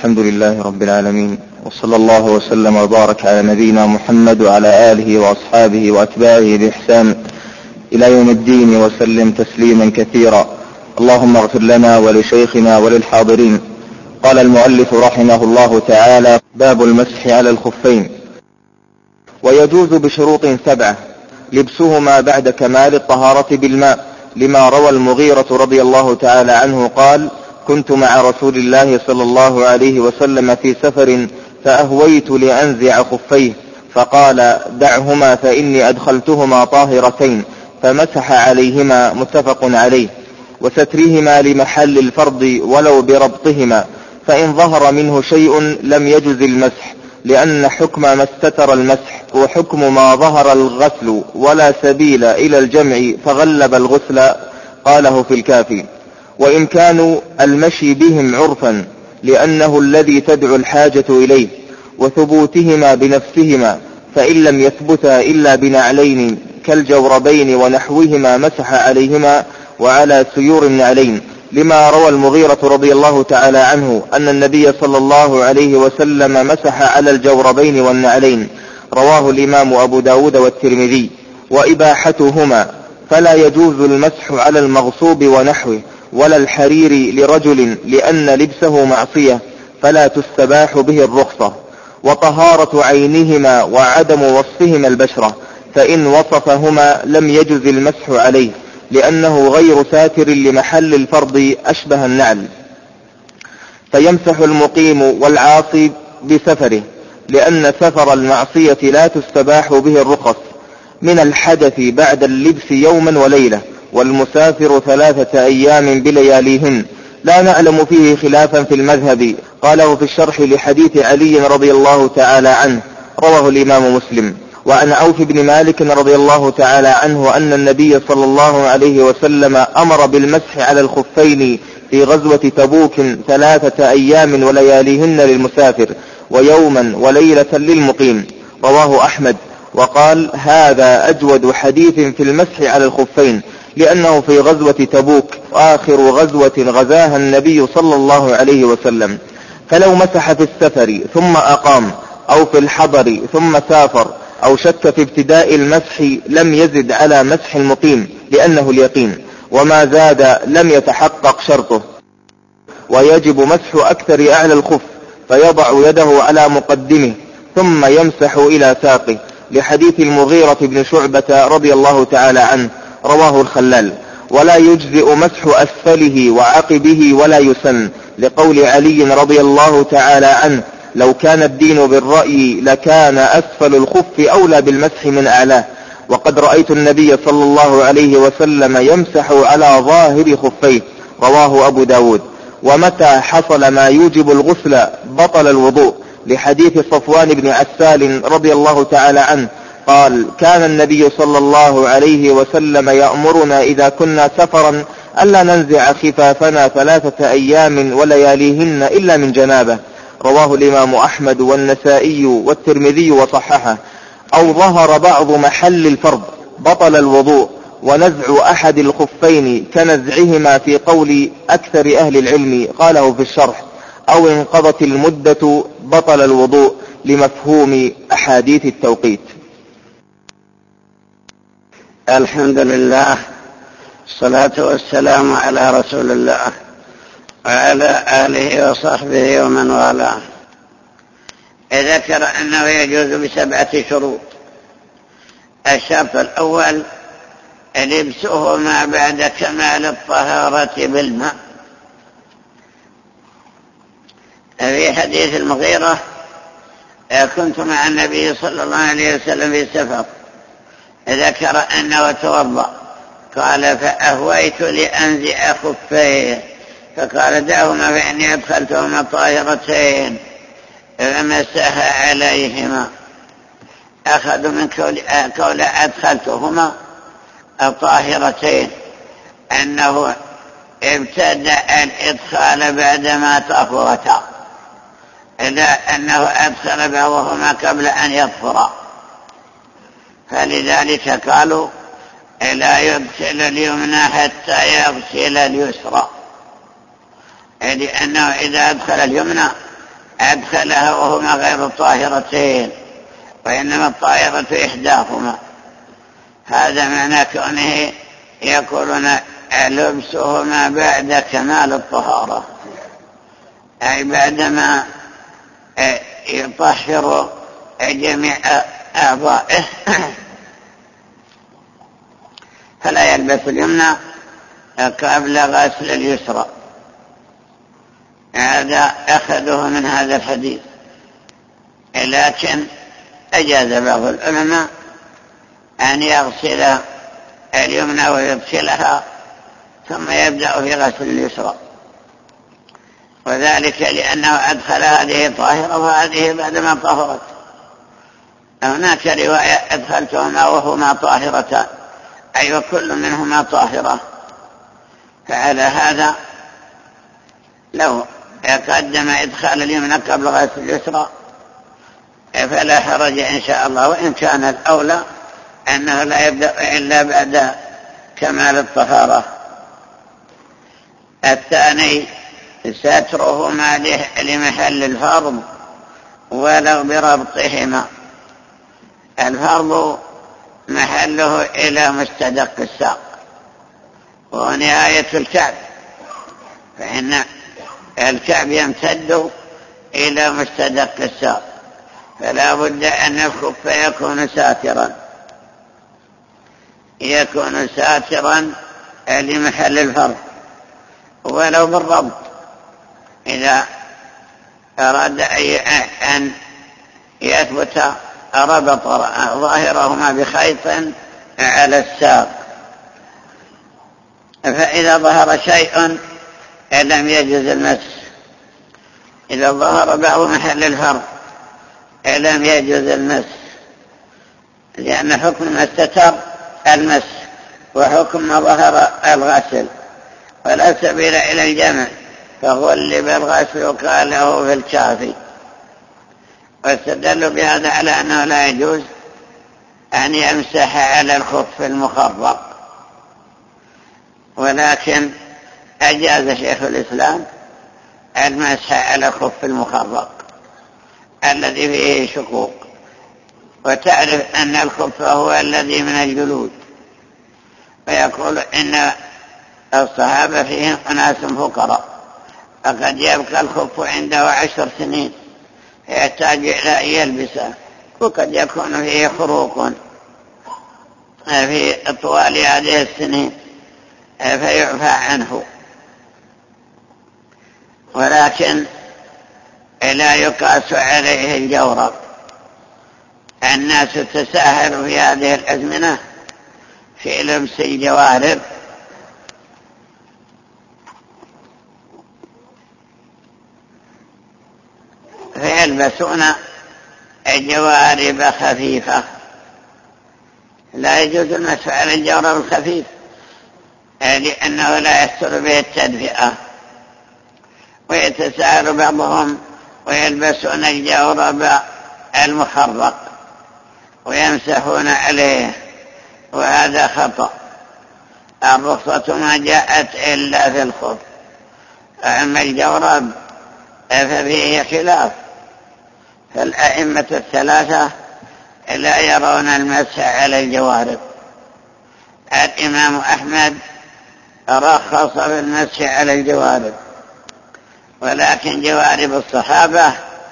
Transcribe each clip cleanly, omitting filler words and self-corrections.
الحمد لله رب العالمين، وصلى الله وسلم وبارك على نبينا محمد وعلى آله وأصحابه وأتباعه بإحسان إلى يوم الدين، وسلم تسليما كثيرا. اللهم اغفر لنا ولشيخنا وللحاضرين. قال المؤلف رحمه الله تعالى: باب المسح على الخفين. ويجوز بشروط 7 لبسهما بعد كمال الطهارة بالماء، لما روى المغيرة رضي الله تعالى عنه قال: كنت مع رسول الله صلى الله عليه وسلم في سفر فأهويت لأنزع خفيه، فقال: دعهما فإني أدخلتهما طاهرتين، فمسح عليهما، متفق عليه. وسترهما لمحل الفرض ولو بربطهما، فإن ظهر منه شيء لم يجز المسح، لأن حكم ما استتر المسح وحكم ما ظهر الغسل، ولا سبيل إلى الجمع فغلب الغسل. قاله في الكافي. وإمكان المشي بهم عرفا، لأنه الذي تدعو الحاجة إليه، وثبوتهما بنفسهما، فإن لم يثبتا إلا بنعلين كالجوربين ونحوهما مسح عليهما وعلى سيور النعلين، لما روى المغيرة رضي الله تعالى عنه أن النبي صلى الله عليه وسلم مسح على الجوربين والنعلين. رواه الإمام أبو داود والترمذي. وإباحتهما، فلا يجوز المسح على المغصوب ونحوه ولا الحرير لرجل، لأن لبسه معصية فلا تستباح به الرخصة. وطهارة عينهما وعدم وصفهما البشرة، فإن وصفهما لم يجز المسح عليه، لأنه غير ساتر لمحل الفرض أشبه النعل. فيمسح المقيم والعاصي بسفره، لأن سفر المعصية لا تستباح به الرخص، من الحدث بعد اللبس يوما وليلة، والمسافر 3 أيام بلياليهن. لا نعلم فيه خلافا في المذهب. قاله في الشرح لحديث علي رضي الله تعالى عنه، رواه الإمام مسلم. وعن عوف بن مالك رضي الله تعالى عنه أن النبي صلى الله عليه وسلم أمر بالمسح على الخفين في غزوة تبوك 3 أيام ولياليهن للمسافر، ويوما وليلة للمقيم. رواه أحمد، وقال: هذا أجود حديث في المسح على الخفين، لأنه في غزوة تبوك، آخر غزوة غزاها النبي صلى الله عليه وسلم. فلو مسح في السفر ثم أقام، أو في الحضر ثم سافر، أو شك في ابتداء المسح، لم يزد على مسح المقيم، لأنه اليقين، وما زاد لم يتحقق شرطه. ويجب مسح أكثر أعلى الخف، فيضع يده على مقدمه ثم يمسح إلى ساقه، لحديث المغيرة بن شعبة رضي الله تعالى عنه، رواه الخلال. ولا يجزئ مسح أسفله وعقبه ولا يسن، لقول علي رضي الله تعالى عنه: لو كان الدين بالرأي لكان أسفل الخف أولى بالمسح من أعلاه. وقد رأيت النبي صلى الله عليه وسلم يمسح على ظاهر خفيه. رواه أبو داود. ومتى حصل ما يوجب الغسل بطل الوضوء، لحديث صفوان بن عسال رضي الله تعالى عنه قال: كان النبي صلى الله عليه وسلم يأمرنا إذا كنا سفرا ألا ننزع خفافنا 3 أيام ولياليهن إلا من جنابه. رواه الإمام أحمد والنسائي والترمذي وصححه. أو ظهر بعض محل الفرض بطل الوضوء. ونزع أحد الخفين كنزعهما في قول أكثر أهل العلم، قاله في الشرح. أو انقضت المدة بطل الوضوء، لمفهوم أحاديث التوقيت. الحمد لله، الصلاة والسلام على رسول الله وعلى آله وصحبه ومن والاه. ذكر أنه يجوز ب7 شروط. الشرط الأول: لبسه ما بعد كمال الطهارة بالماء. في حديث المغيرة: كنت مع النبي صلى الله عليه وسلم في سفر، ذكر أنه توضأ، قال: فأهويت لأنزع خفيه، فقال: دعهما فإني أدخلتهما طاهرتين، فمسح عليهما. أخذوا من قول أدخلتهما طاهرتين أنه ابتدأ الإدخال بعدما طهرتا، إلا أنه أدخل بعضهما قبل أن يطهرا، فلذلك قالوا: لا يغسل اليمنى حتى يغسل اليسرى، لأنه إذا أدخل اليمنى أدخلها وهما غير طاهرتين، وإنما الطاهرة إحداهما. هذا معنى كونه يقولون لبسهما بعد كمال الطهارة، أي بعدما يطهر جميع أعضائه فلا يلبس اليمنى قبل غسل اليسرى. هذا أخذه من هذا الحديث، لكن أجاز بعض العلماء أن يغسل اليمنى ويدخلها ثم يبدأ في غسل اليسرى، وذلك لأنه أدخل هذه طاهرة وهذه بعدما طهرت. هناك رواية أدخلتهما وهما طاهرتان، أي وكل منهما طاهرة. فعلى هذا لو قدم إدخال اليمنى قبل غسل اليسرى فلا حرج إن شاء الله، وإن كان الأولى أنه لا يبدأ إلا بعد كمال الطهارة. الثاني سترهما لمحل الفرض ولو بربطهما. الفرض محله إلى مستدق الساق ونهاية الكعب، فإن الكعب يمتد إلى مستدق الساق، فلا بد أن الخف يكون ساترا لمحل الفرض ولو بالربط. إذا أراد أن يثبت ربط ظاهرهما بخيط على الساق، فإذا ظهر شيء لم يجوز المس. إذا ظهر بعض محل الفرض لم يجوز المس، لأن حكم ما استتر المس وحكم ما ظهر الغسل، ولا سبيل إلى الجمع، فغلب الغسل قاله في الكافي. واستدلوا بهذا على أنه لا يجوز أن يمسح على الخف المخرق، ولكن أجاز شيخ الإسلام المسح على الخف المخرق الذي فيه شقوق. وتعرف أن الخف هو الذي من الجلود، ويقول إن الصحابة فيهم أناس فقراء، فقد يبقى الخف عنده 10 سنين يحتاج إلى أن يلبسه، وقد يكون فيه خروق في طوال هذه السنين فيعفى عنه. ولكن لا يقاس عليه الجورب. الناس تساهلوا في هذه الأزمنة في لبس الجوارب، فيلبسون الجوارب خفيفة. لا يجوز المسح على الجورب الخفيف لأنه لا يستر به التدفئة، ويتساهل بعضهم ويلبسون الجورب المخرق ويمسحون عليه، وهذا خطأ. الرخصة ما جاءت إلا في الخف، أما الجورب ففيه خلاف. فالأئمة الثلاثة لا يرون المسح على الجوارب. الإمام أحمد رخص بالمسح على الجوارب، ولكن جوارب الصحابة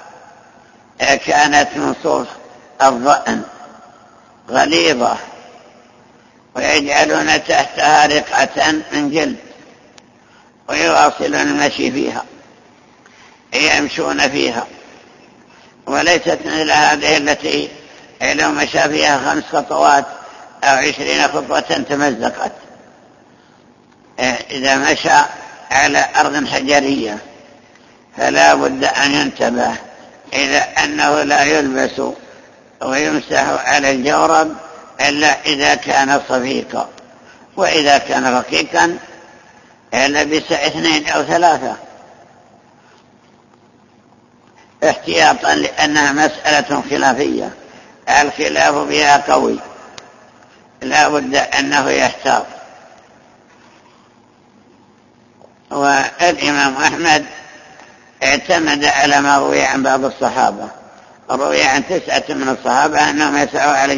كانت من صوف الظأن غليظة، ويجعلون تحتها رقعة من جلد ويواصلون المشي فيها، يمشون فيها، وليست مثل هذه التي لو مشى فيها 5 خطوات أو 20 خطوة تمزقت. إذا مشى على أرض حجرية فلا بد أن ينتبه إلى أنه لا يلبس ويمسح على الجورب إلا إذا كان صفيقا، وإذا كان رقيقا لبس 2 أو 3 احتياطا، لأنها مسألة خلافية الخلاف بها قوي، لا بد أنه يحتاط. والإمام أحمد اعتمد على ما روي عن بعض الصحابة. روي عن 9 من الصحابة أنهم يسعوا على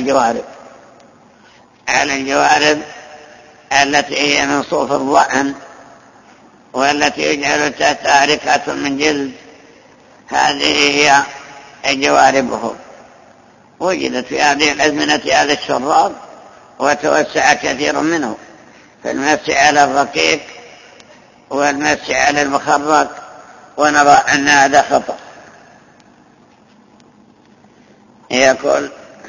الجوارب التي هي من صوف الضأن والتي يجعل تحتها ركعة من جلد. هذه هي جواربهم. وجدت في هذه الأزمنة هذا الشراب وتوسع كثير منه في المس على الرقيق والمس على المخرق، ونرى أن هذا خطأ. يقول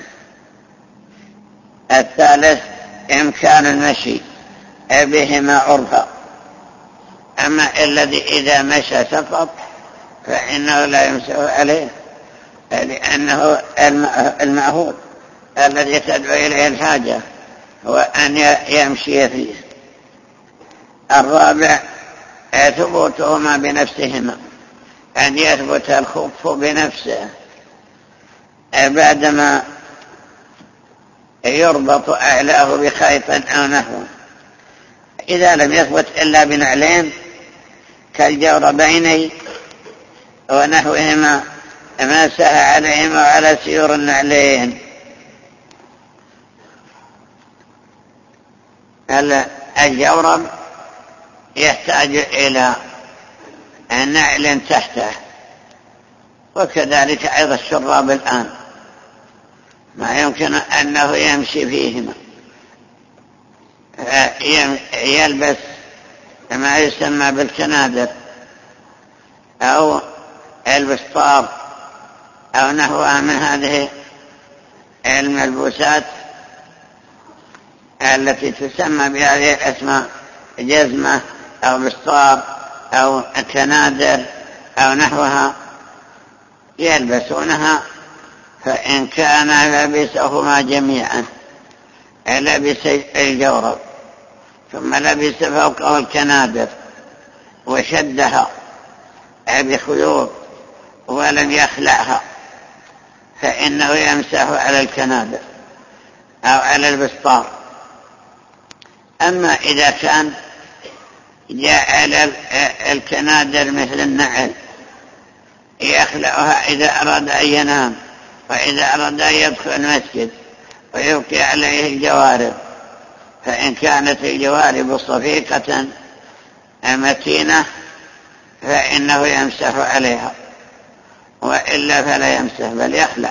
الثالث إمكان المشي بهما عرفا، أما الذي إذا مشى سقط فإنه لا يمسح عليه، لأنه المعهود الذي تدعو إليه الحاجة هو أن يمشي فيه. الرابع ثبوتهما بنفسهما، أن يثبت الخف بنفسه بعدما يربط أعلاه بخيط أو نحوه. إذا لم يثبت إلا بنعلين كالجوربين ونحوهما مسح عليهما وعلى سيور النعلين. الجورب يحتاج إلى نعل تحته، وكذلك أيضا الشراب الآن ما يمكن أنه يمشي فيهما، يلبس ما يسمى بالكنادر أو البسطار أو نحوها من هذه الملبوسات التي تسمى بهذه الأسماء، جزمة أو بسطار أو كنادر أو نحوها، يلبسونها. فإن كان لبسهما جميعا، لبس الجورب ثم لبس فوقه الكنادر وشدها بخيوط ولم يخلعها، فإنه يمسح على الكنادر أو على البسطار. أما إذا كان جعل الكنادر مثل النعل يخلعها إذا أراد أن ينام وإذا أراد أن يدخل المسجد ويبقي عليه الجوارب، فإن كانت الجوارب صفيقة متينة فإنه يمسح عليها، وإلا فلا يمسح بل يخلع.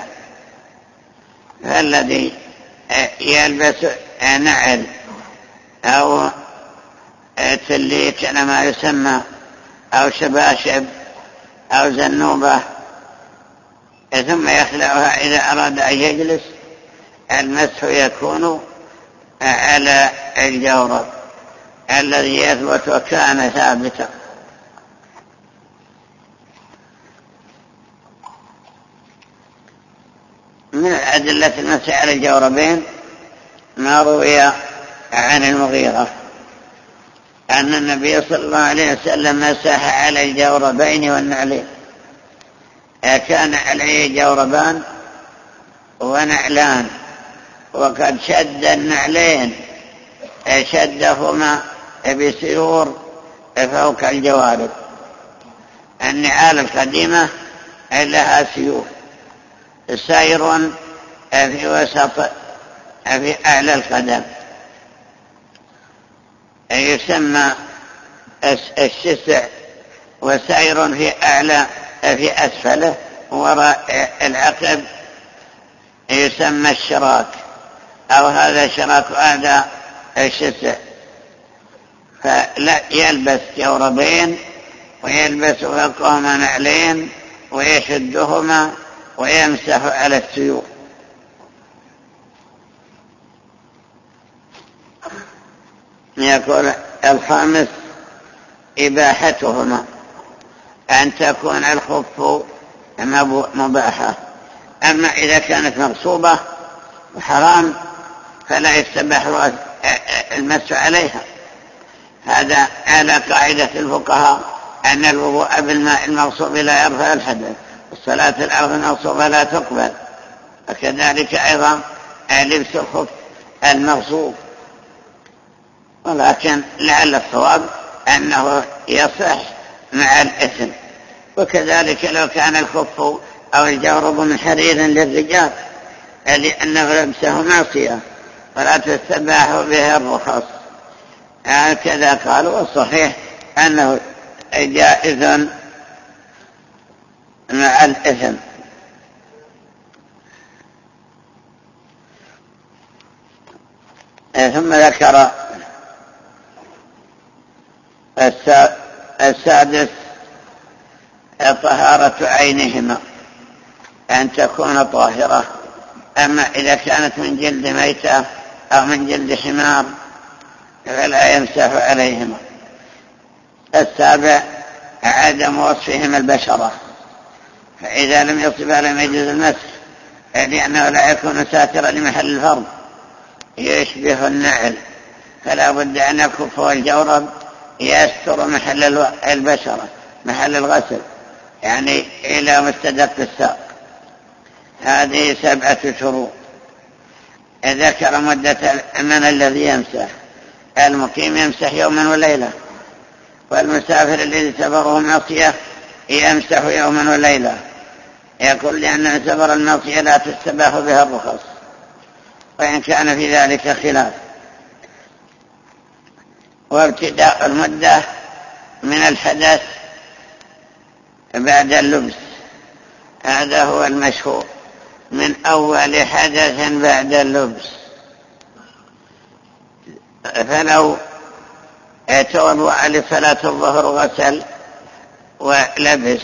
فالذي يلبس نعل أو تليك كما يسمى أو شباشب أو زنوبة ثم يخلعها إذا أراد أن يجلس، المسح يكون على الجورب الذي يثبت وكان ثابتا. من الأدلة المسح على الجوربين ما روي عن المغيرة أن النبي صلى الله عليه وسلم مسح على الجوربين والنعلين. كان عليه جوربان ونعلان، وقد شد النعلين شدهما بسيور فوق الجوارب. النعال القديمة لها سيور سير في وسط في أعلى القدم يسمى الشسع، وسير في أعلى في أسفله وراء العقب يسمى الشراك، أو هذا شراك هذا الشسع. فلا يلبس جوربين ويلبس فوقهما نعلين ويشدهما ويمسح على السيور. يقول الخامس إباحتهما، أن تكون الخف مباحة. أما إذا كانت مغصوبة وحرام فلا يستباح المس عليها. هذا على قاعدة الفقهاء أن الوضوء بالماء المغصوب لا يرفع الحدث، والصلاة الأرض المغصوبة لا تقبل، وكذلك أيضا لبس الخف المغصوب. ولكن لعل الصواب أنه يصح مع الإثم، وكذلك لو كان الخف أو الجورب من حرير للرجال لأنه لبسه معصية ولا تستباح به الرخص. هكذا قالوا، والصحيح أنه جائز مع الإثم. ثم ذكر السادس طهارة عينهما، أن تكون طاهرة. أما إذا كانت من جلد ميتة أو من جلد حمار فلا يمسح عليهما. السابع عدم وصفهما البشرة، فإذا لم يصفها لم يجوز المسح، لأنه لا يكون ساترا لمحل الفرض يشبه النعل، فلا بد أن الخف والجورب يستر محل البشرة، محل الغسل، يعني إلى مستدق الساق. هذه 7 شروط. ذكر مدة من الذي يمسح. المقيم يمسح يوما وليلة، والمسافر الذي سفره معصية يمسح يوما وليلة. يقول لأن سفر المعصية لا تستباح بها الرخص، وإن كان في ذلك خلاف. وابتداء المدة من الحدث بعد اللبس، هذا هو المشهور، من أول حدث بعد اللبس. فلو توضأ لصلاة الظهر غسل ولبس،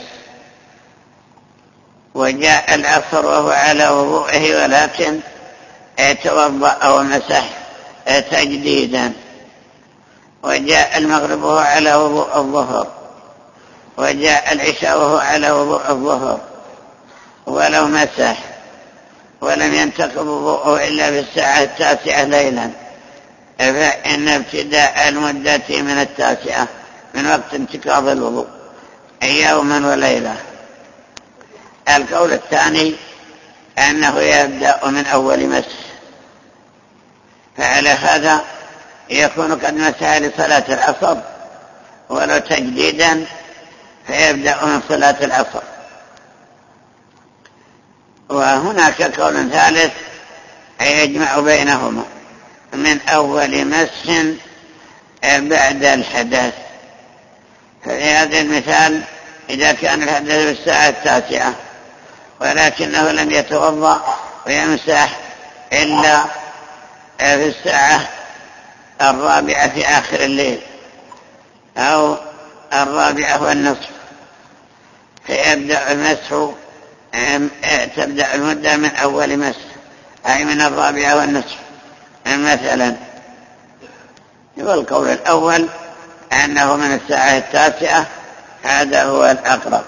وجاء العصر وهو على وضوئه ولكن توضأ ومسح تجديدا، وجاء المغرب وهو على وضوء الظهر، وجاء العشاء وهو على وضوء الظهر، ولو مسح ولم ينتقض وضوءه إلا في الساعة 9 ليلا، فإن ابتداء المدة من 9 من وقت انتقاض الوضوء يوما وليلة. القول الثاني أنه يبدأ من أول مسح، فعلى هذا يكون قد مسح لصلاة العصر، ولو تجديدا فيبدأ من صلاة العصر. وهناك قول ثالث يجمع بينهما، من أول مسح بعد الحدث. ففي هذا المثال إذا كان الحدث في الساعة 9 ولكنه لم يتوضأ ويمسح إلا في الساعة 4 في آخر الليل أو 4:15، فيبدأ المسح، تبدأ المدة من أول مسح، أي من 4:15 مثلا. والقول الأول أنه من الساعة 9، هذا هو الأقرب.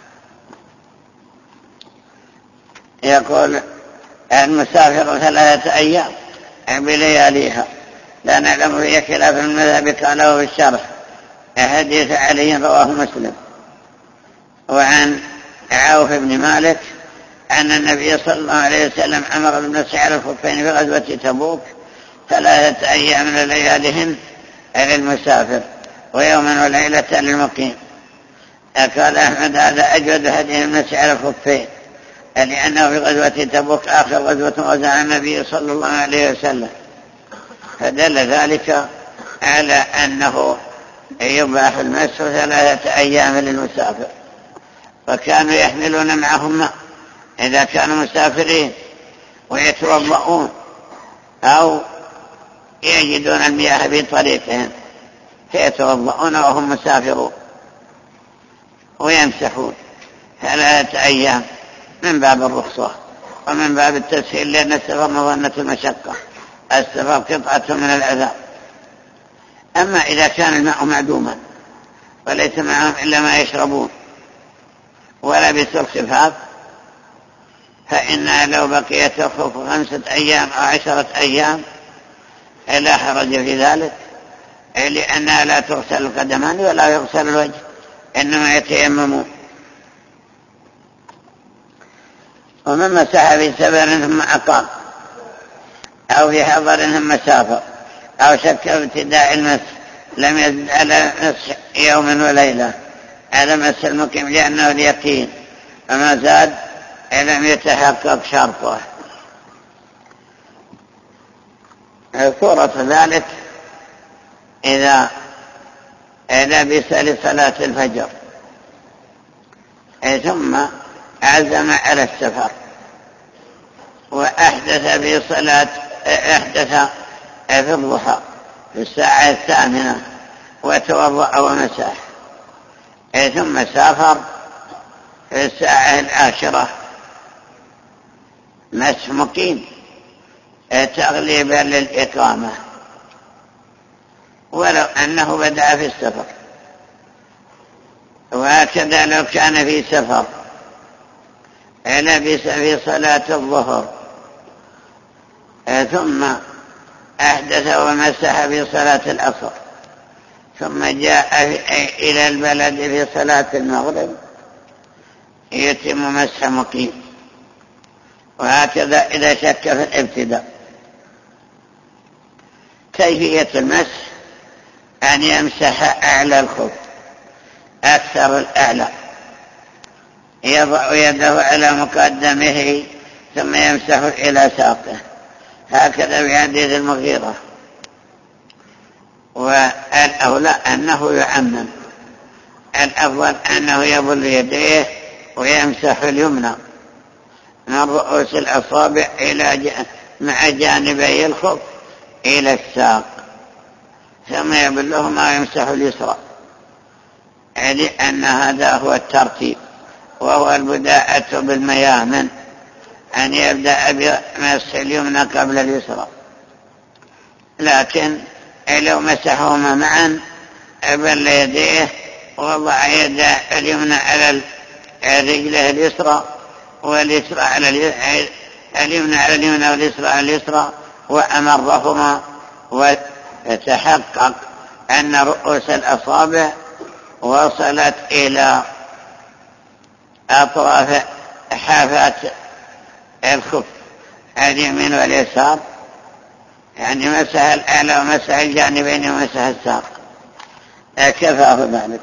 يقول المسافر 3 أيام بلياليها، لا نعلم فيه خلاف المذهب، قاله في الشرح حديث علي رواه مسلم. وعن عوف بن مالك أن النبي صلى الله عليه وسلم أمر بالمسح على الخفين في غزوة تبوك 3 أيام لياليهن للمسافر، ويوما وليلة للمقيم. قال أحمد هذا أجود هدي المسح على الخفين، لأنه في غزوة تبوك آخر غزوة غزاها النبي صلى الله عليه وسلم، فدل ذلك على أنه يباح المسح 3 أيام للمسافر. وكانوا يحملون معهم ماء إذا كانوا مسافرين ويتوضؤون أو يجدون المياه في طريقهم فيتوضؤون وهم مسافرون ويمسحون 3 أيام من باب الرخصة ومن باب التسهيل، لأن السفر مظنة المشقة، السفر قطعة من العذاب. أما إذا كان الماء معدوما وليس معهم إلا ما يشربون ولبسوا الخفاف، فإنها لو بقيت الخف 5 أيام أو 10 أيام لا حرج في ذلك، لأنها لا تغسل القدمان ولا يغسل الوجه، إنما يتيممون. ومن مسح في سفر ثم أقام أو في حضر ثم سافر أو شك في ابتداء المسح لم يزد على مسح يوما وليلة، على مس المقيم لأنه اليقين، وما زاد لم يتحقق شرطه. صورة ذلك إذا لبس لصلاة الفجر ثم عزم على السفر وأحدث في الضحى في الساعة 8 وتوضأ ومسح، ثم سافر في الساعة 10 مس مقيم تغليبا للإقامة، ولو أنه بدأ في السفر. وهكذا لو كان في سفر لبس في صلاة الظهر ثم أحدث ومسح في صلاة العصر ثم جاء إلى البلد في صلاة المغرب يتم مسح مقيم. وهكذا إذا شك في الابتداء. كيفية المسح أن يمسح أعلى الخف أكثر الأعلى، يضع يده على مقدمه ثم يمسح إلى ساقه، هكذا في حديث المغيرة. والأولى أنه يعمم، الأفضل أنه يبل يديه ويمسح اليمنى من رؤوس الأصابع مع جانبي الخف إلى الساق، ثم يبلهما ويمسح اليسرى، لأن هذا هو الترتيب، وهو البداءة بالميامن، أن يبدأ بمسح اليمنى قبل اليسرى. لكن لو مسحهما معا بل يديه ووضع يد اليمنى على رجله اليسرى واليسرى على اليمنى على اليمنى واليسرى على اليسرى وأمرهما، وتحقق أن رؤوس الأصابع وصلت إلى أطراف حافات الخف اليمين واليسار، يعني مسح الأعلى ومسح الجانبين ومسح الساق، كفاه ذلك.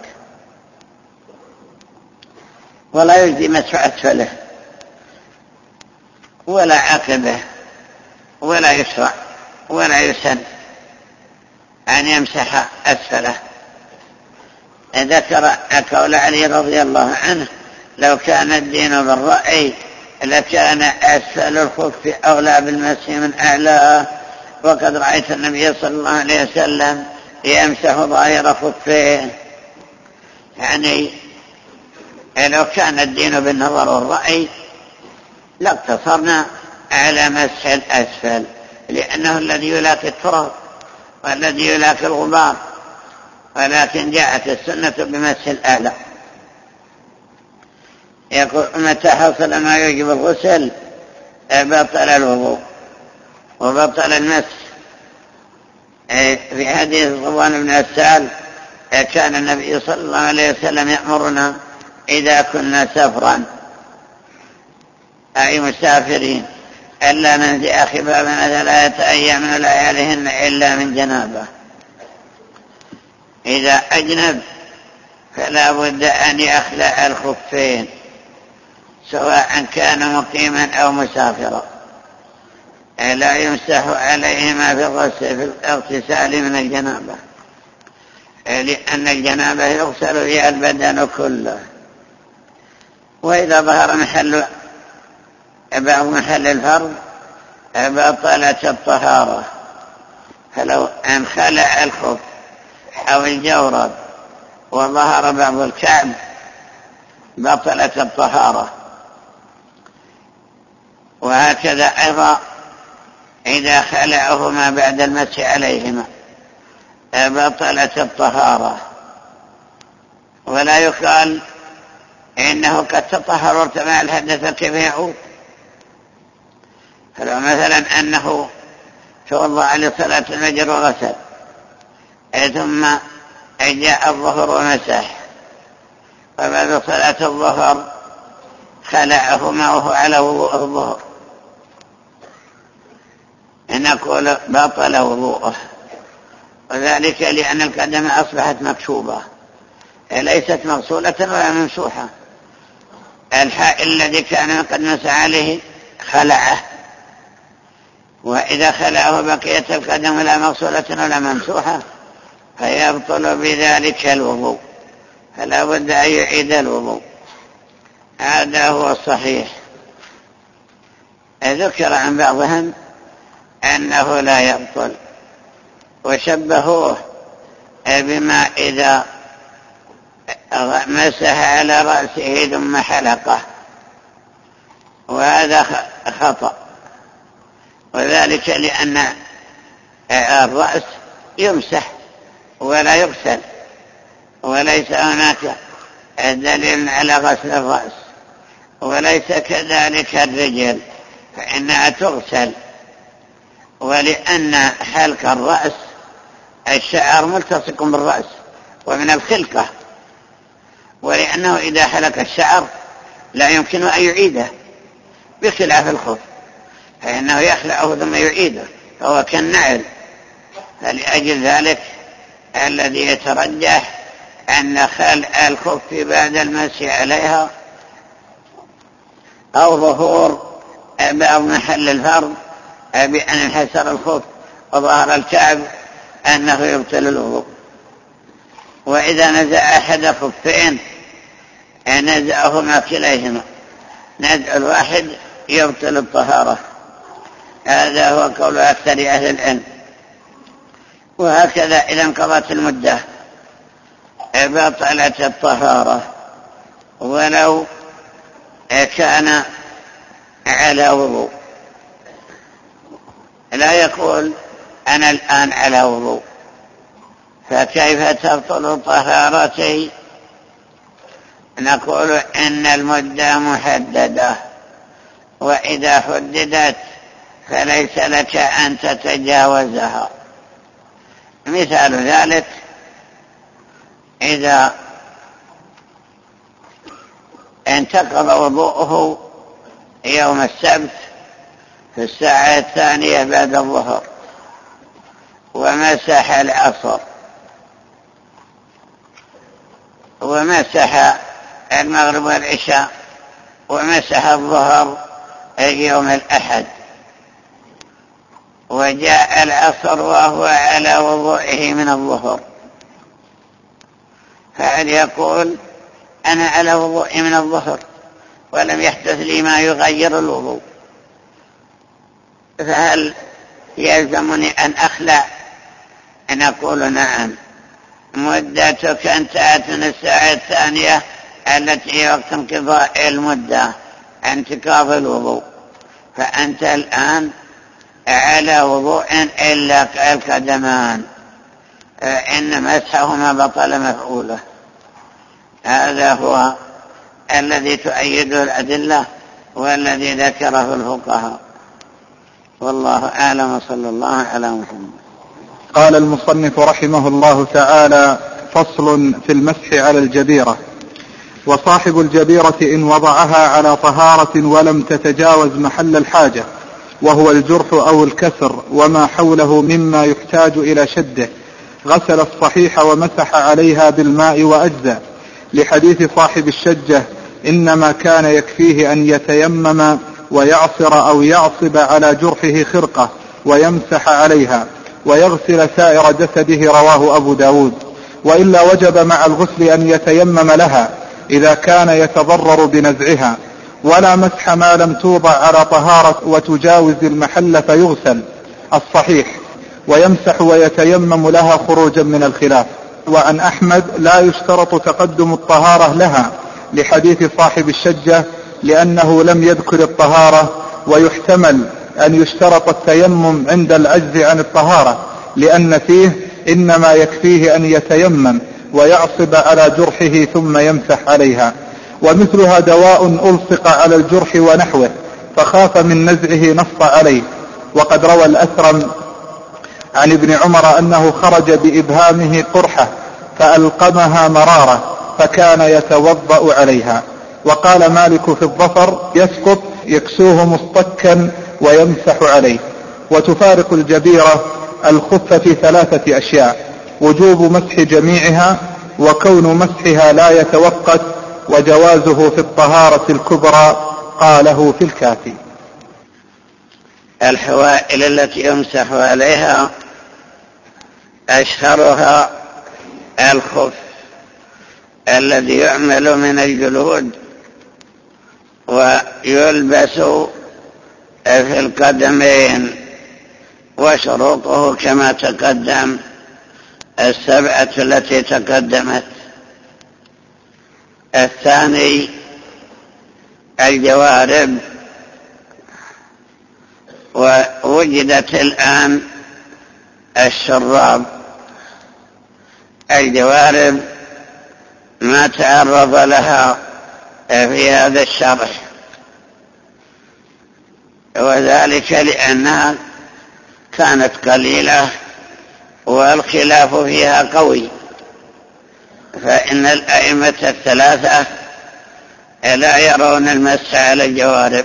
ولا يجدي مسح أسفله ولا عقبه ولا يشرع ولا يسن أن يمسح أسفله. ذكر قول علي رضي الله عنه: لو كان الدين بالرأي لكان أسفل الخف أولى بالمسح من أعلاه، وقد رأيت النبي صلى الله عليه وسلم يمسح ظاهر خفه. يعني لو كان الدين بالنظر والرأي لاقتصرنا على مسح الأسفل، لأنه الذي يلاقي التراب والذي يلاقي الغبار، ولكن جاءت السنة بمسح الأعلى. يقول: متى حصل ما يجب الغسل بطل الوضوء وبطل المسح. في حديث صفوان بن عسال كان النبي صلى الله عليه وسلم يأمرنا إذا كنا سفرا أي مسافرين ألا ننزع خفافنا 3 أيام ولياليهن إلا من جنابه. إذا أجنب فلا بد أن يخلع الخفين سواء كان مقيما أو مسافرا، لا يمسح عليهما في الاغتسال من الجنابة، لأن الجنابة يغسل فيها البدن كله. وإذا ظهر بعض محل الفرض بطلت الطهارة، فلو أن خلع الخف أو الجورب وظهر بعض الكعب بطلت الطهارة. وهكذا أيضا إذا خلعهما بعد المسح عليهما بطلت الطهارة. ولا يقال إنه قد تطهر وارتفع الحدث كيف يعود. فلو مثلا أنه توضأ لصلاة الفجر وغسل ثم جاء الظهر ومسح، وبعد صلاة الظهر خلعهما وهو على وضوء الظهر، نقول بطل وضوءه، وذلك لأن القدم أصبحت مكشوبة ليست مغسولة ولا ممسوحة. الحائل الذي كان قد مسح عليه خلعه، وإذا خلعه بقية القدم لا مغسولة ولا ممسوحة فيبطل بذلك الوضوء، فلا بد أن يعيد الوضوء. هذا هو الصحيح. ذكر عن بعضهم أنه لا يبطل، وشبهوه بما إذا مسح على رأسه ثم حلقه، وهذا خطأ، وذلك لأن الرأس يمسح ولا يغسل، وليس هناك دليل على غسل الرأس، وليس كذلك الرجل فإنها تغسل. ولأن حلق الرأس الشعر ملتصق بالرأس ومن الخلقة، ولأنه إذا حلق الشعر لا يمكن أن يعيده، بخلاف الخف فإنه يخلعه ثم يعيده، فهو كالنعل. فلأجل ذلك الذي يترجح أن خلع الخف بعد المسح عليها أو ظهور بعض محل الفرض بأن انحسر الخف وظهر الكعب أنه يبطل الوضوء. وإذا نزع أحد خفين نزعهما كليهما، نزع الواحد يبطل الطهارة. هذا هو قول أكثر أهل العلم. وهكذا إذا انقضت المدة بطلت الطهارة ولو كان على وضوء. لا يقول أنا الآن على وضوء، فكيف تبطل طهارتي؟ نقول إن المدة محددة، وإذا حددت فليس لك أن تتجاوزها. مثال ذلك إذا انتقض وضوءه يوم السبت في الساعة 2 بعد الظهر ومسح العصر ومسح المغرب والعشاء ومسح الظهر يوم الأحد، وجاء العصر وهو على وضوئه من الظهر، فهل يقول أنا على وضوئي من الظهر ولم يحدث لي ما يغير الوضوء، فهل يلزمني أن أخلع؟ نقول نعم، مدتك انتهت من الساعة 2 التي هي وقت انقضاء المدة انتقاض الوضوء، فأنت الآن على وضوء إلا القدمان، إن مسحهما بطل مفعوله. هذا هو الذي تؤيده الأدلة والذي ذكره الفقهاء، والله أعلم. صلى الله على محمد. قال المصنف رحمه الله تعالى: فصل في المسح على الجبيرة. وصاحب الجبيرة إن وضعها على طهارة ولم تتجاوز محل الحاجة، وهو الجرح أو الكسر وما حوله مما يحتاج إلى شده، غسل الصحيح ومسح عليها بالماء وأجزى، لحديث صاحب الشجة: إنما كان يكفيه أن يتيمم ويعصر أو يعصب على جرحه خرقة ويمسح عليها ويغسل سائر جسده، رواه أبو داود. وإلا وجب مع الغسل أن يتيمم لها إذا كان يتضرر بنزعها، ولا مسح ما لم توضع على طهارة وتجاوز المحل فيغسل الصحيح ويمسح ويتيمم لها خروجا من الخلاف. وعن أحمد لا يشترط تقدم الطهارة لها، لحديث صاحب الشجة، لأنه لم يذكر الطهارة، ويحتمل أن يشترط التيمم عند العجز عن الطهارة، لأن فيه إنما يكفيه أن يتيمم ويعصب على جرحه ثم يمسح عليها. ومثلها دواء ألصق على الجرح ونحوه فخاف من نزعه نص عليه. وقد روى الأثرم عن ابن عمر أنه خرج بإبهامه قرحة فألقمها مرارة فكان يتوضأ عليها. وقال مالك في الظفر: يسقط يكسوه مصطكا ويمسح عليه. وتفارق الجبيرة الخف في 3 أشياء: وجوب مسح جميعها، وكون مسحها لا يتوقت وجوازه في الطهارة الكبرى قاله في الكافي. الحوائل التي يمسح عليها أشهرها الخف الذي يعمل من الجلود ويلبس في القدمين، وشروطه كما تقدم 7 التي تقدمت. الثاني الجوارب، ووجدت الآن الشراب. الجوارب ما تعرض لها في هذا الشرح، وذلك لأنها كانت قليلة والخلاف فيها قوي، فإن الأئمة 3 لا يرون المسح على الجوارب،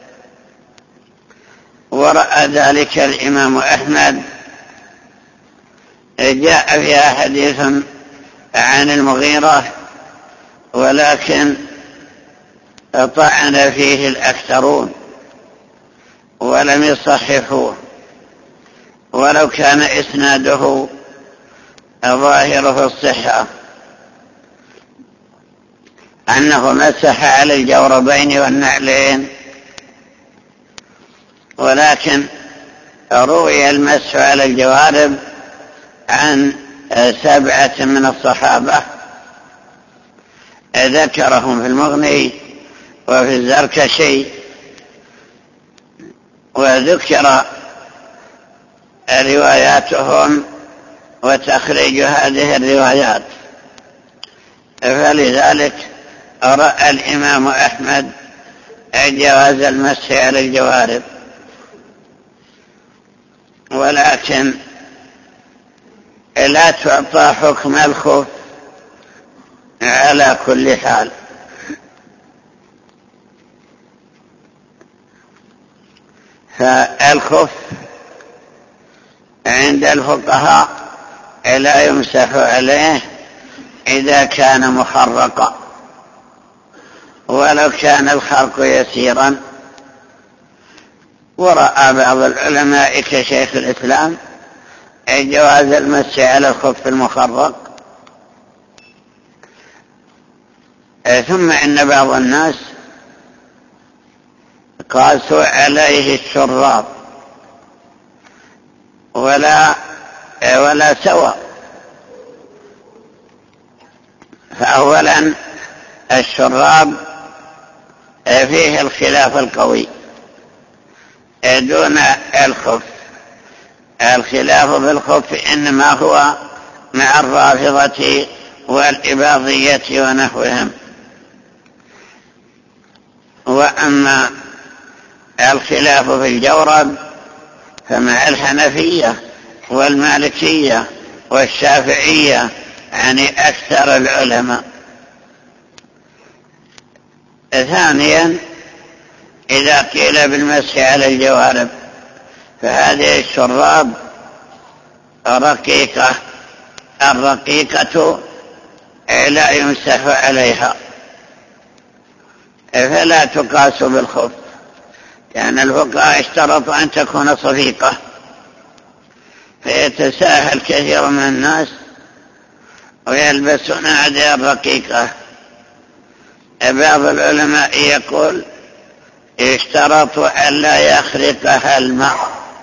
ورأى ذلك الإمام أحمد. جاء فيها حديث عن المغيرة ولكن طعن فيه الأكثرون ولم يصححوه، ولو كان إسناده ظاهر في الصحة، أنه مسح على الجوربين والنعلين، ولكن روي المسح على الجوارب عن 7 من الصحابة ذكرهم في المغني وفي الزركشي، وذكر رواياتهم وتخريج هذه الروايات، فلذلك رأى الإمام أحمد جواز المسح على الجوارب، ولكن لا تعطى حكم الخف على كل حال. فالخف عند الفقهاء لا يمسح عليه إذا كان مخرقا، ولو كان الخرق يسيرا. ورأى بعض العلماء كشيخ الإسلام جواز المسح على الخف المخرق. ثم إن بعض الناس قاسوا عليه الشراب ولا سوى. فأولا الشراب فيه الخلاف القوي دون الخف. الخلاف بالخف إنما هو مع الرافضة والإباضية ونحوهم. وأما الخلاف في الجورب فمع الحنفية والمالكية والشافعية، يعني أكثر العلماء. ثانيا إذا قيل بالمسح على الجوارب فهذه الشراب رقيقة، الرقيقة لا يمسح عليها، فلا تقاس بالخف، لأن الفقهاء اشترطوا أن تكون صفيقة، فيتساهل كثير من الناس ويلبسون هذه الرقيقة. بعض العلماء يقول اشترطوا ألا يخرقها الماء،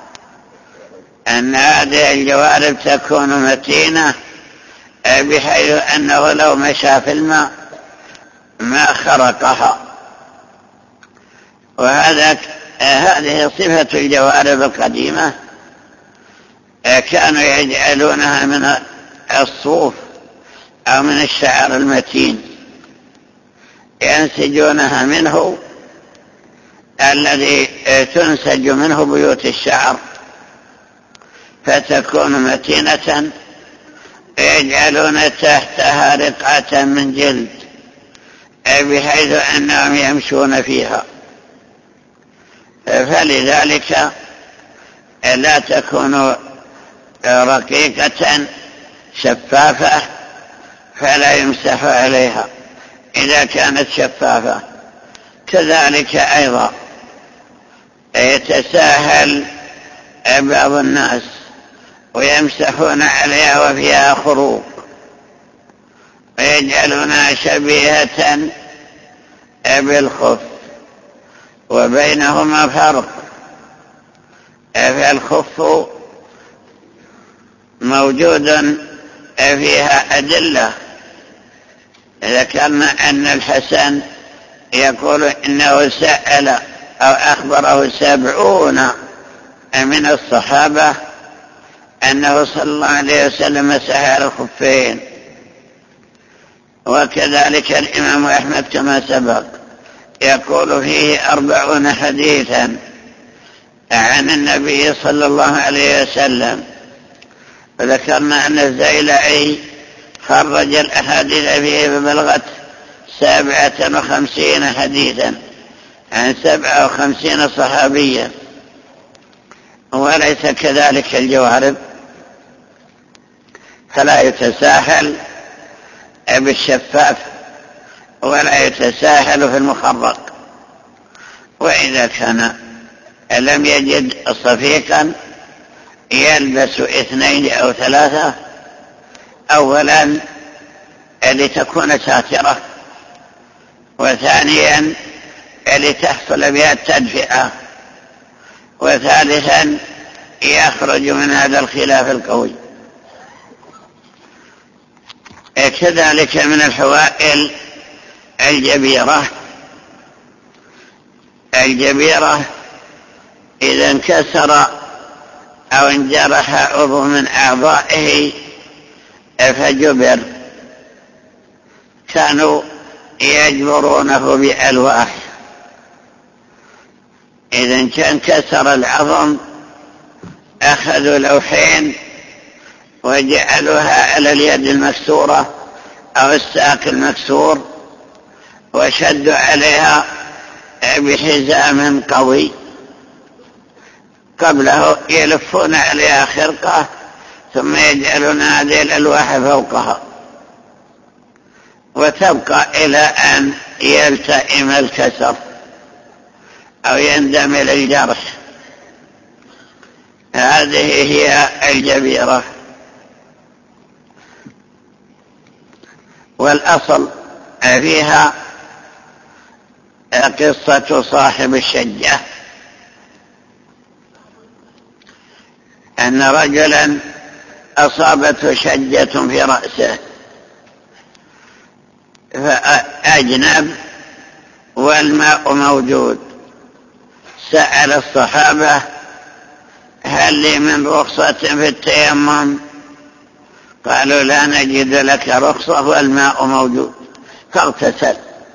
أن هذه الجوارب تكون متينة بحيث أنه لو مشى في الماء ما خرقها. هذه صفة الجوارب القديمة، كانوا يجعلونها من الصوف أو من الشعر المتين، ينسجونها منه الذي تنسج منه بيوت الشعر، فتكون متينة، يجعلون تحتها رقعة من جلد بحيث أنهم يمشون فيها، فلذلك لا تكون رقيقة شفافة فلا يمسح عليها إذا كانت شفافة. كذلك أيضا يتساهل بعض الناس ويمسحون عليها وفيها خروق ويجعلونها شبيهة بالخف، وبينهما فرق. فالخف موجود فيها أدلة. ذكرنا أن الحسن يقول إنه سأل أو أخبره 70 من الصحابة أنه صلى الله عليه وسلم مسح على الخفين. وكذلك الإمام أحمد كما سبق يقول فيه 40 حديثا عن النبي صلى الله عليه وسلم. وذكرنا أن الزيلعي خرج الأحاديث فيه فبلغت 57 حديثا عن 57 صحابيا. وليس كذلك الجوارب، فلا يتساهل بالشفاف ولا يتساهل في المخرق. وإذا كان لم يجد صفيقا يلبس 2 أو 3، أولا لتكون ساترة، وثانيا لتحصل بها التدفئة، وثالثا يخرج من هذا الخلاف القوي. كذلك من الحوائل الجبيرة إذا انكسر أو انجرح عضو من أعضائه فجبر، كانوا يجبرونه بألواح. إذا كان كسر العظم أخذوا لوحين وجعلوها على اليد المكسورة أو الساق المكسور وشدوا عليها بحزام قوي، قبله يلفون عليها خرقة ثم يجعلون هذه الألواح فوقها، وتبقى إلى أن يلتئم الكسر أو يندمل الجرح. هذه هي الجبيرة. والأصل فيها قصة صاحب الشجة، أن رجلا أصابته شجة في رأسه فأجنب والماء موجود. سأل الصحابة هل لي من رخصة في التيمم؟ قالوا لا نجد لك رخصة والماء موجود. فاغتسل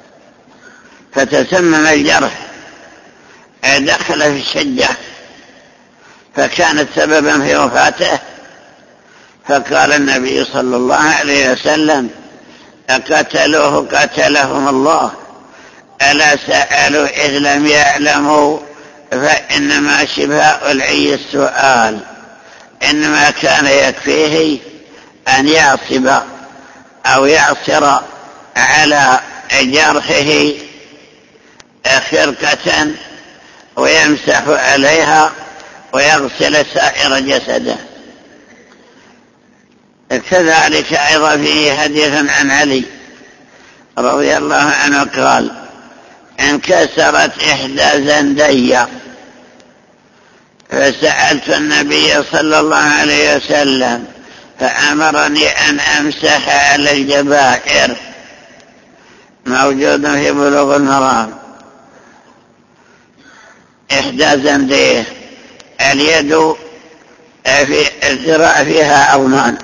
فتسمم الجرح، دخل في الشجة فكانت سببا في وفاته. فقال النبي صلى الله عليه وسلم أقتلوه قتلهم الله، ألا سألوا إذ لم يعلموا فإنما شفاء العي السؤال. إنما كان يكفيه أن يعصب أو يعصر على جرحه خرقة ويمسح عليها ويغسل سائر جسده. كذلك أيضا فيه حديث عن علي رضي الله عنه قال انكسرت إحدى زندي فسألت النبي صلى الله عليه وسلم فأمرني أن أمسح على الجبائر، موجود في بلوغ المرام. إحدى زنديه اليد في الذراع فيها عظمان،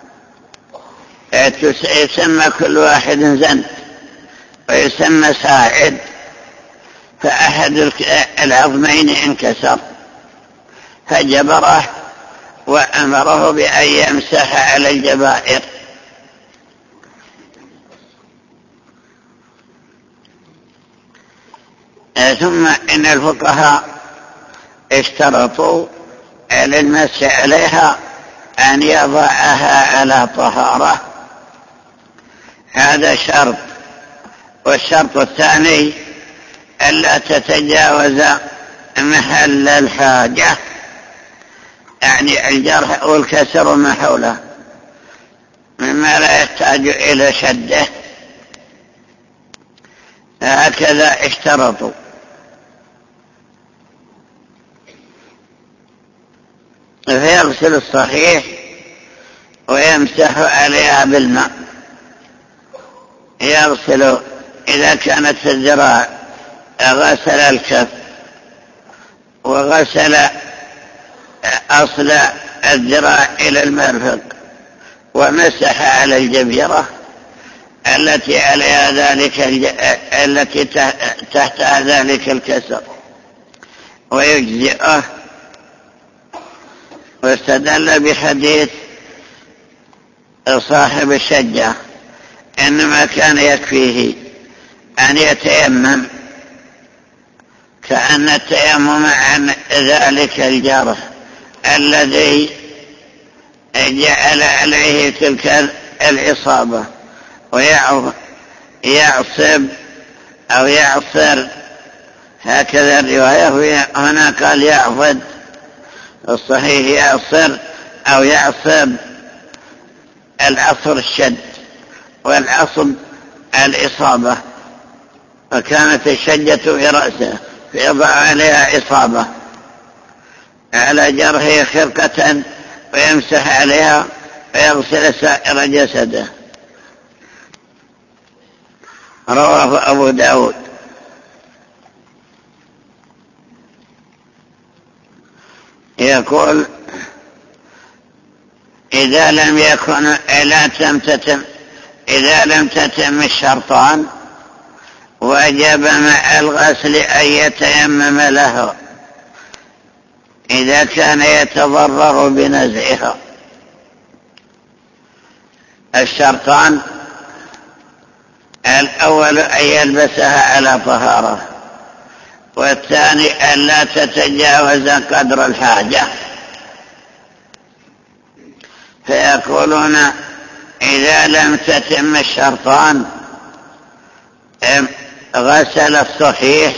يسمى كل واحد زند ويسمى ساعد، فأحد العظمين انكسر فجبره وأمره بأن يمسح على الجبائر. ثم إن الفقهاء اشترطوا للمسح عليها أن يضعها على طهارة، هذا شرط. والشرط الثاني ألا تتجاوز محل الحاجة، يعني الجرح والكسر وما حوله مما لا يحتاج إلى شده. هكذا اشترطوا. فيغسل الصحيح ويمسح عليها بالماء. يغسل إذا كانت في الذراع غسل الكف وغسل أصل الذراع إلى المرفق ومسح على الجبيرة التي عليها التي تحتها ذلك الكسر ويجزئه. واستدل بحديث صاحب الشجة إنما كان يكفيه أن يتيمم، كأن التيمم عن ذلك الجرح الذي جعل عليه تلك العصابة ويعصب أو يعصر، هكذا الرواية. هنا قال يعفد، الصحيح يعصر أو يعصب. العصر الشد والعصب الإصابة، وكانت الشجة في رأسه فيضع عليها عصابة على جرحه خرقة ويمسح عليها ويغسل سائر جسده. رواه أبو داود. يقول إذا لم تتم الشرطان وجب مع الغسل أن يتيمم له إذا كان يتضرر بنزعها. الشرطان: الأول أن يلبسها على طهارة، والثاني أن لا تتجاوز قدر الحاجة. فيقولون إذا لم تتم الشرطان غسل الصحيح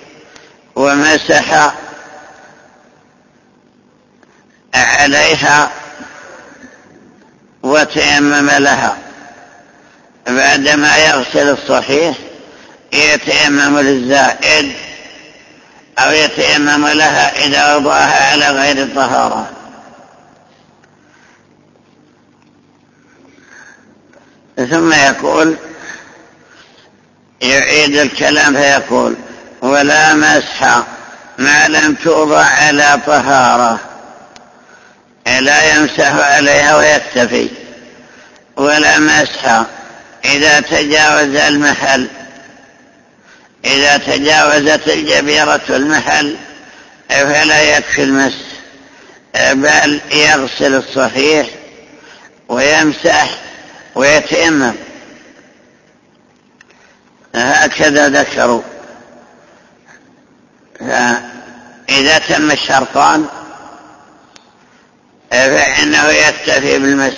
ومسح عليها وتيمم لها. بعدما يغسل الصحيح يتيمم للزائد أو يتيمم لها إذا وضعها على غير طهارة. ثم يقول يعيد الكلام فيقول: ولا مسح ما لم توضع على طهارة، لا يمسح عليها ويكتفي. ولا مسح إذا تجاوز المحل، إذا تجاوزت الجبيرة المحل فلا يكفي المس، بل يغسل الصحيح ويمسح ويتيمم. هكذا ذكروا. فإذا تم الشرطان فإنه يكتفي بالمس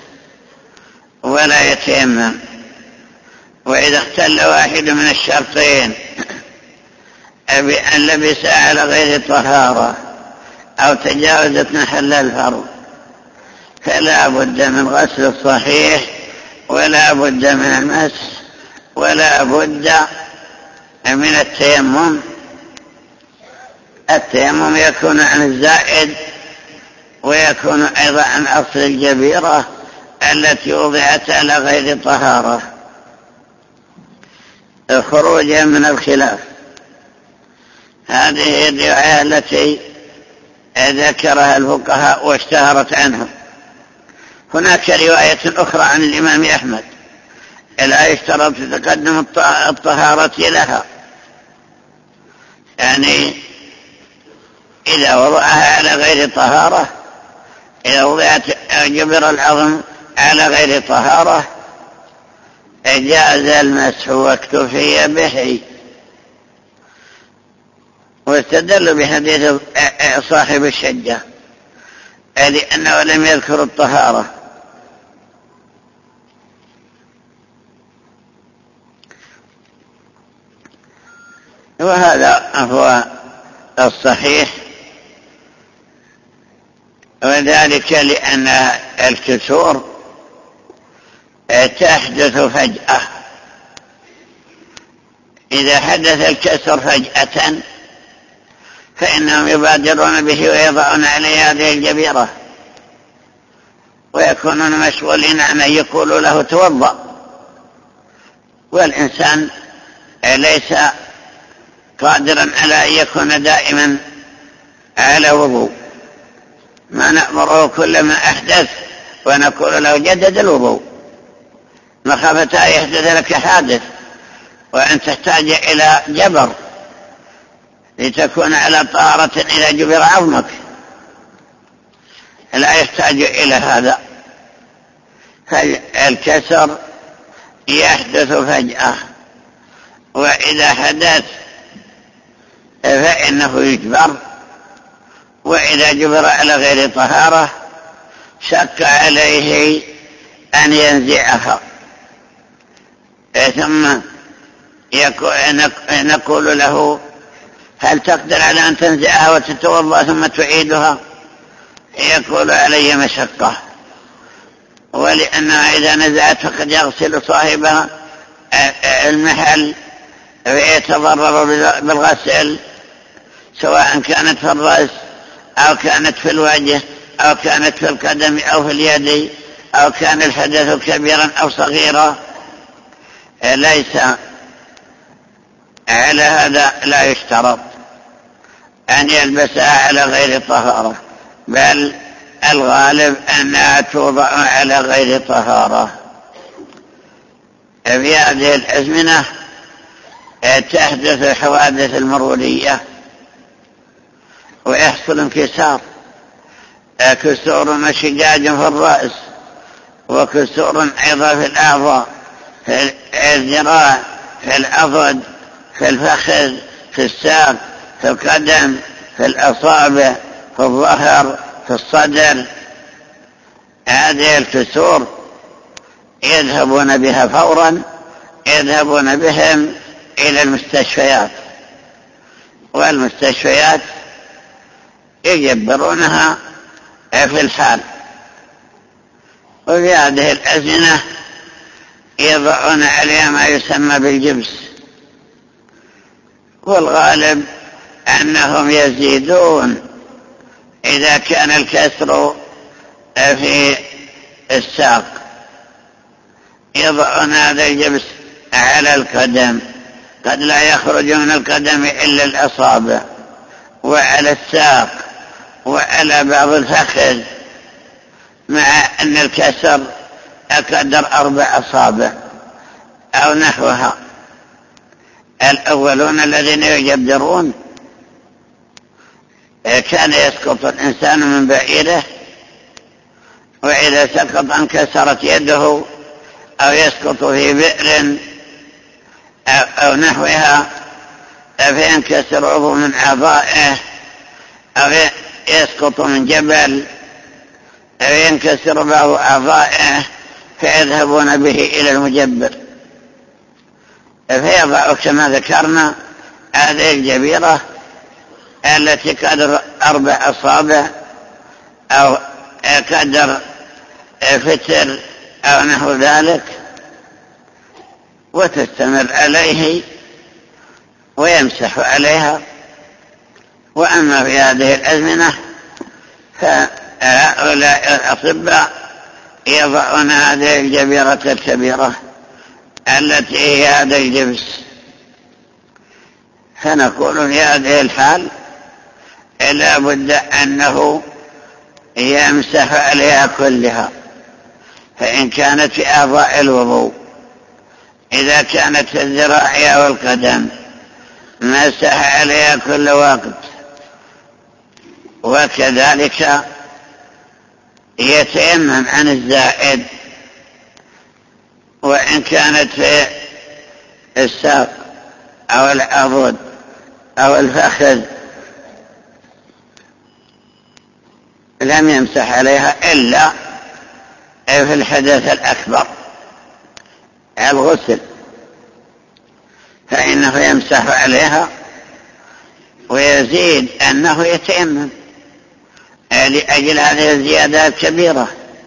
ولا يتيمم. وإذا اختل واحد من الشرطين بأن لبس على غير طهارة أو تجاوزت محل الفرض فلا بد من غسل الصحيح ولا بد من المس ولا بد من التيمم. التيمم يكون عن الزائد ويكون أيضا عن أصل الجبيرة التي وضعت على غير طهارة خروجا من الخلاف. هذه الرواية التي ذكرها الفقهاء واشتهرت عنهم. هناك رواية أخرى عن الإمام أحمد: لا يشترط تقدم الطهارة لها، يعني إذا وضعها على غير طهارة، إذا وضعت جبر العظم على غير طهارة جاز المسح واكتفي به. واستدل بحديث صاحب الشجة لأنه لم يذكر الطهارة. هو الصحيح، وذلك لأن الكسور تحدث فجأة. إذا حدث الكسر فجأة فإنهم يبادرون به ويضعون عليه هذه الجبيرة، ويكونون مشغولين عن أن يقولوا له توضأ، والإنسان ليس قادرا على أن يكون دائما على وضوء. ما نأمره كلما أحدث ونقول له جدد الوضوء، مخافة أن يحدث لك حادث وأن تحتاج إلى جبر لتكون على طهارة إذا جبر عظمك، لا يحتاج إلى هذا. فالكسر يحدث فجأة، وإذا حدث فإنه يجبر، وإذا جبر على غير طهارة شك عليه أن ينزعها، ثم نقول له هل تقدر على أن تنزعها وتتوضأ ثم تعيدها؟ يقول علي مشقة، ولأنها إذا نزعت فقد يغسل صاحبها المحل فيتضرر بالغسل، سواء كانت في الرأس أو كانت في الوجه أو كانت في القدم أو في اليد أو كان الحدث كبيرا أو صغيرا. ليس على هذا، لا يشترط أن يلبسها على غير طهارة، بل الغالب أنها توضع على غير طهارة. في هذه الأزمنة تحدث حوادث المرورية ويحصل انكسار، كسور وشجاج في الرأس، وكسور أيضا في الأعضاء، في الذراع، في العضد، في الفخذ، في الساق، في القدم، في الأصابع، في الظهر، في الصدر. هذه الكسور يذهبون بها فورا، يذهبون بهم إلى المستشفيات، والمستشفيات يجبرونها في الحال. وفي هذه الأزمنة يضعون عليها ما يسمى بالجبس، والغالب أنهم يزيدون إذا كان الكسر في الساق، يضعون هذا الجبس على القدم، قد لا يخرج من القدم إلا الأصابع، وعلى الساق، وعلى بعض الفخذ، مع أن الكسر أقدر 4 أصابع أو نحوها. الأولون الذين يجبرون كان يسقط الإنسان من بعيره، وإذا سقط انكسرت يده، أو يسقط في بئر أو نحوها فينكسر عضو من أعضائه، أو يسقط من جبل أو ينكسر بعض أعضائه، فيذهبون به إلى المجبر، فيضع كما ذكرنا هذه الجبيرة التي قدر 4 أصابع أو قدر فتر أو نحو ذلك، وتستمر عليه ويمسح عليها. وأما في هذه الأزمنة فهؤلاء الأطباء يضعون هذه الجبيرة الكبيرة التي هي هذا الجبس، فنقول في هذه الحال لا بد أنه يمسح عليها كلها. فإن كانت في أعضاء الوضوء، إذا كانت في الذراع والقدم مسح عليها كل وقت، وكذلك يتيمم عن الزائد. وإن كانت في الساق أو العضد أو الفخذ لم يمسح عليها إلا في الحدث الأكبر الغسل، فإنه يمسح عليها ويزيد أنه يتيمم لأجل هذه الزيادة الكبيرة.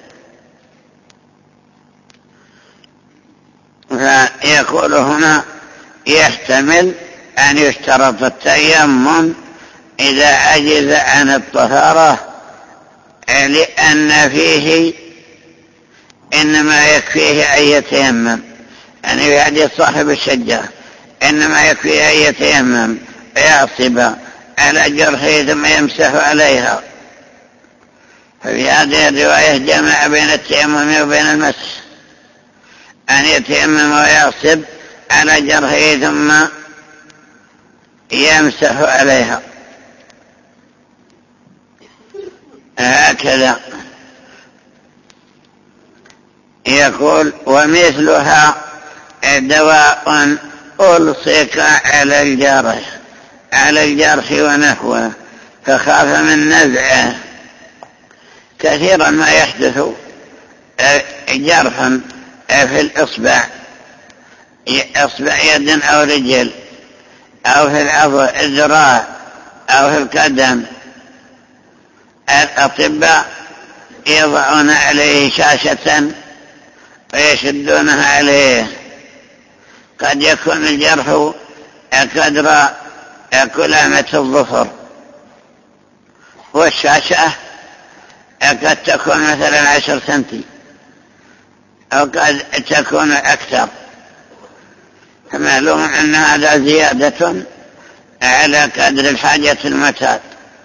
فيقول هنا يحتمل أن يشترط التيمم إذا عجز عن الطهارة، لأن فيه إنما يكفيه أن يتيمم، يعني في حديث صاحب الشجة إنما يكفيه أن يتيمم ويعصب على جرحه ثم يمسح عليها. ففي هذه الرواية جمع بين التيمم وبين المسح، أن يتيمم ويعصب على جرحه ثم يمسح عليها. هكذا يقول ومثلها دواء ألصق على الجرح ونحوه فخاف من نزعه. كثيرا ما يحدث جرح في الإصبع يد أو رجل أو في الذراع أو في القدم، الأطباء يضعون عليه شاشة ويشدونها عليه. قد يكون الجرح قدر كلامة الظفر، والشاشة قد تكون مثلا 10 سنتي أو قد تكون أكثر. فمعلوم أن هذا زيادة على قدر الحاجة المعتاد،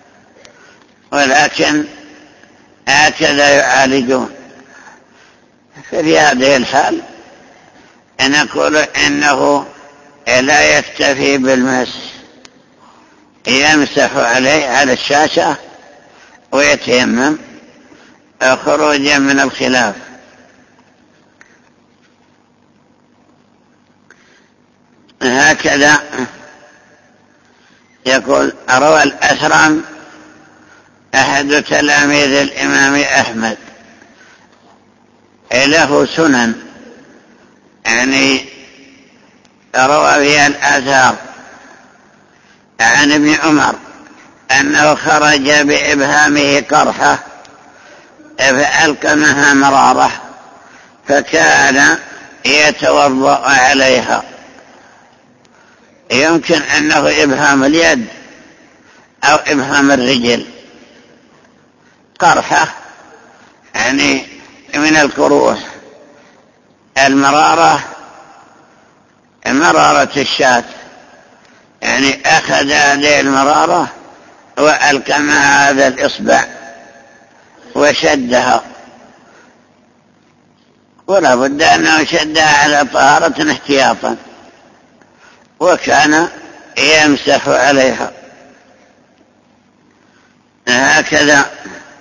ولكن هكذا يعالجون. في هذه الحال نقول إنه لا يكتفي بالمسح، يمسح عليه على الشاشة ويتيمم خروجا من الخلاف. هكذا يقول روى الأثرم أحد تلاميذ الإمام أحمد، له سنن يعني روى فيها الآثار عن ابن عمر أنه خرج بإبهامه قرحة فألقمها مرارة فكان يتوضأ عليها. يمكن أنه إبهام اليد أو إبهام الرجل. قرحة يعني من القروح، المرارة مرارة الشاة، يعني أخذ هذه المرارة وألقمها هذا الإصبع وشدها، ولا بد أنه شدها على طهارة احتياطا، وكان يمسح عليها. هكذا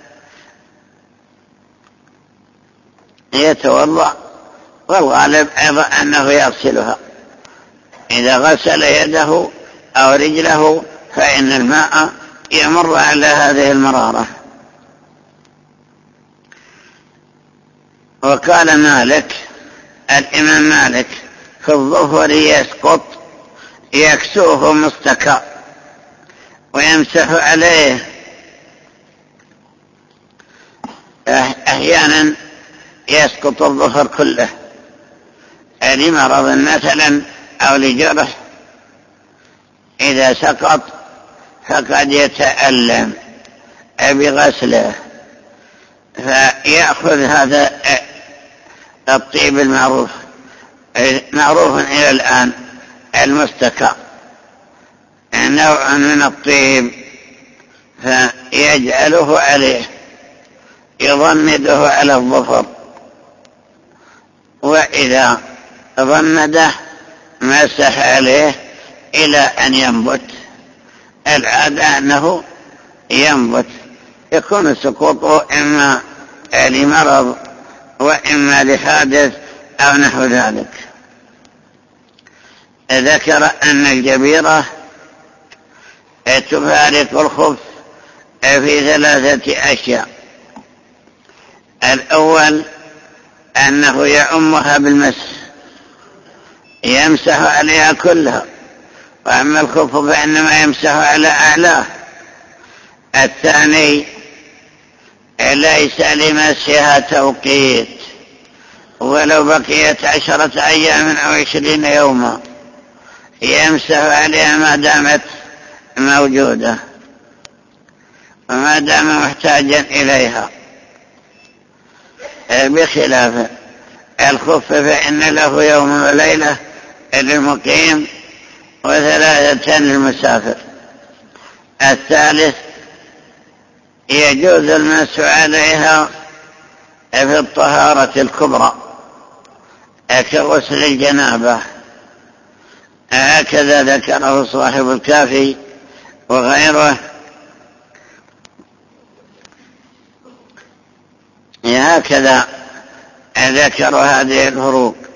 يتوضأ، والغالب أيضا أنه يغسلها. إذا غسل يده أو رجله فإن الماء يمر على هذه المرارة. وقال مالك، الإمام مالك، في الظفر يسقط يكسوه مستكى ويمسح عليه. أحيانا يسقط الظفر كله لمرض مثلا أو لجرح، إذا سقط فقد يتألم بغسله، فيأخذ هذا الطيب المعروف إلى الآن المستكى، نوع من الطيب، فيجعله عليه يضمده على الظفر، وإذا ضمده مسح عليه إلى أن ينبت. العادة أنه ينبت، يكون سقوطه إما لمرض وإما لحادث أو نحو ذلك. ذكر أن الجبيرة تفارق الخف في 3 أشياء. الأول أنه يعمها بالمسح، يمسح عليها كلها وأما الخف فإنما يمسح على أعلاه. الثاني ليس لمسها توقيت، ولو بقيت 10 أيام أو 20 يوما يمسح عليها ما دامت موجودة وما دام محتاجا إليها، بخلاف الخف فإن له يوم وليلة للمقيم و3 للمسافر. الثالث يجوز المسح عليها في الطهارة الكبرى كغسل الجنابة، هكذا ذكره صاحب الكافي وغيره، هكذا ذكر هذه الفروق.